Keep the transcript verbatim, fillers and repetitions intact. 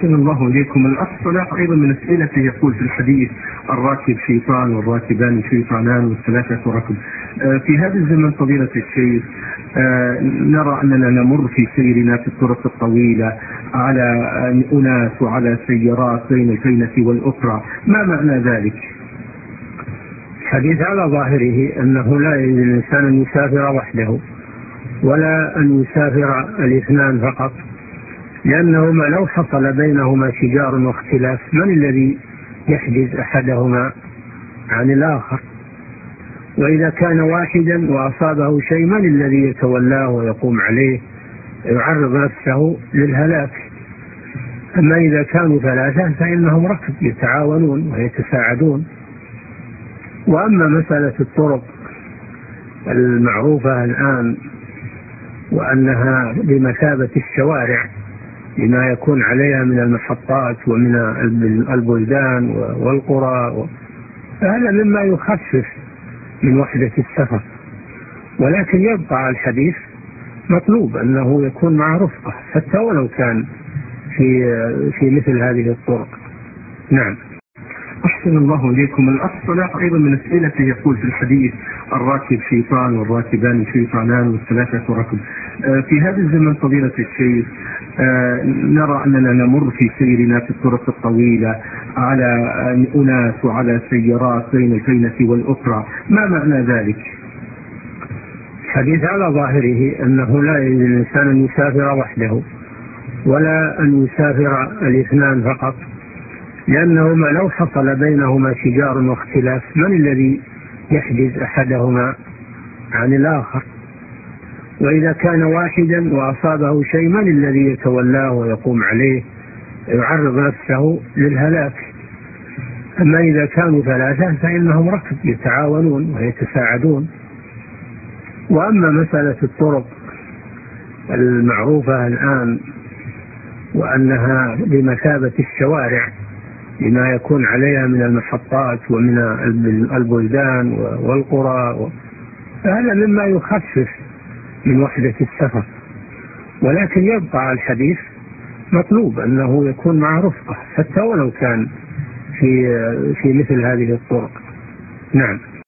أحسن الله إليكم. الأخ صلاح أيضا من أسئلته يقول في الحديث الراكب شيطان والراكبان شيطانان والثلاثة ركب. آه في هذا الزمن فضيلة الشيخ آه نرى أننا نمر في سيرنا في الطرق الطويلة على أناس وعلى سيارات بين الفينة والأخرى، ما معنى ذلك؟ الحديث على ظاهره أنه لا يجوز للإنسان أن يسافر وحده ولا أن يسافر الاثنان فقط، لأنهما لو حصل بينهما شجار واختلاف من الذي يحجز أحدهما عن الآخر؟ وإذا كان واحدا وأصابه شيء من الذي يتولاه ويقوم عليه يعرض نفسه للهلاك؟ أما إذا كانوا ثلاثة فإنهم ركب يتعاونون ويتساعدون. وأما مسألة الطرق المعروفة الآن وأنها بمثابة الشوارع لما يكون عليها من المحطات ومن البلدان والقرى، فهذا مما يخفف من وحدة السفر، ولكن يبقى الحديث مطلوب أنه يكون مع رفقة حتى ولو كان في في مثل هذه الطرق. نعم. أحسن الله إليكم. الأخ صلاح أيضا من أسئلته يقول في الحديث الراكب شيطان والراكبان شيطانان والثلاثة ركب. آه في هذا الزمن فضيلة الشيخ آه نرى أننا نمر في سيرنا في الطرق الطويلة على أناس وعلى سيارات بين الفينة والأخرى، ما معنى ذلك؟ الحديث على ظاهره أنه لا يجوز للإنسان أن يسافر وحده ولا أن يسافر الاثنان فقط، لأنهما لو حصل بينهما شجار واختلاف من الذي يحجز أحدهما عن الآخر؟ وإذا كان واحدا وأصابه شيء من الذي يتولاه ويقوم عليه يعرض نفسه للهلاك؟ أما إذا كانوا ثلاثة فإنهم ركب يتعاونون ويتساعدون. وأما مسألة الطرق المعروفة الآن وأنها بمثابة الشوارع لما يكون عليها من المحطات ومن البلدان والقرى، فهذا مما يخفف من وحدة السفر، ولكن يبقى الحديث مطلوب أنه يكون مع رفقة حتى ولو كان في في مثل هذه الطرق. نعم.